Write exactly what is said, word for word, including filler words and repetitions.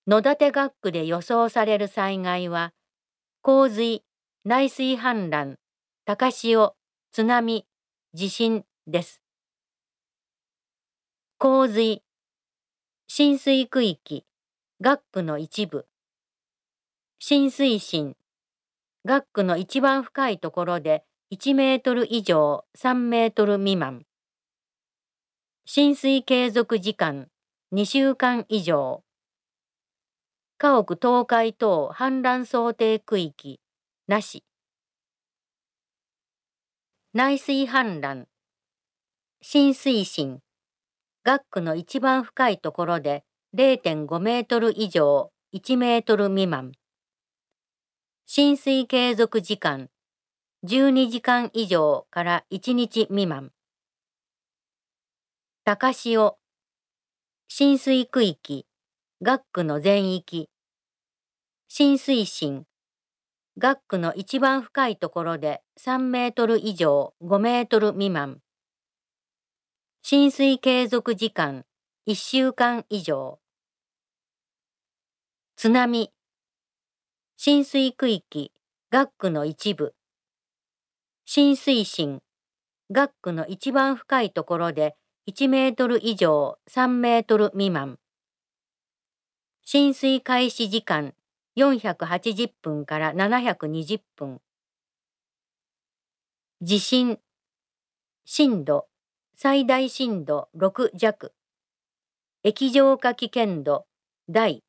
野立学区で予想される災害は、洪水、内水氾濫、高潮、津波、地震です。洪水、浸水区域、学区の一部。浸水深、学区の一番深いところでいちメートル以上さんメートル未満。浸水継続時間にしゅうかん以上。家屋倒壊等氾濫想定区域、なし。内水氾濫、浸水深、学区の一番深いところで れいてんごメートル以上いちメートル未満。浸水継続時間じゅうにじかん以上からいちにち未満。高潮、浸水区域、学区の全域。浸水深、学区の一番深いところでさんメートル以上ごメートル未満。浸水継続時間いっしゅうかん以上。津波、浸水区域、学区の一部。浸水深、学区の一番深いところでいちメートル以上さんメートル未満。浸水開始時間よんひゃくはちじゅっぷんからななひゃくにじゅっぷん。地震、震度、最大震度ろく弱。液状化危険度、大。